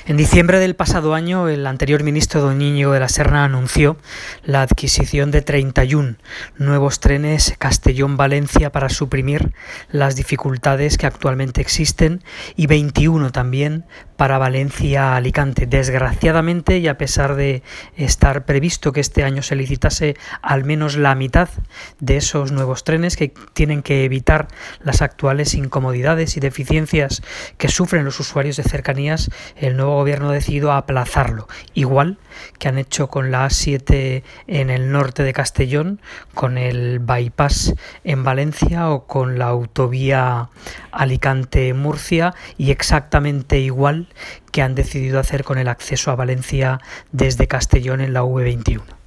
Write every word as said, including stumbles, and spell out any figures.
En diciembre del pasado año, el anterior ministro don Íñigo de la Serna anunció la adquisición de treinta y uno nuevos trenes Castellón-Valencia para suprimir las dificultades que actualmente existen y veintiuno también para Valencia-Alicante. Desgraciadamente, y a pesar de estar previsto que este año se licitase al menos la mitad de esos nuevos trenes que tienen que evitar las actuales incomodidades y deficiencias que sufren los usuarios de cercanías, el nuevo gobierno ha decidido aplazarlo, igual que han hecho con la A siete en el norte de Castellón, con el bypass en Valencia o con la autovía Alicante-Murcia, y exactamente igual que han decidido hacer con el acceso a Valencia desde Castellón en la V veintiuno.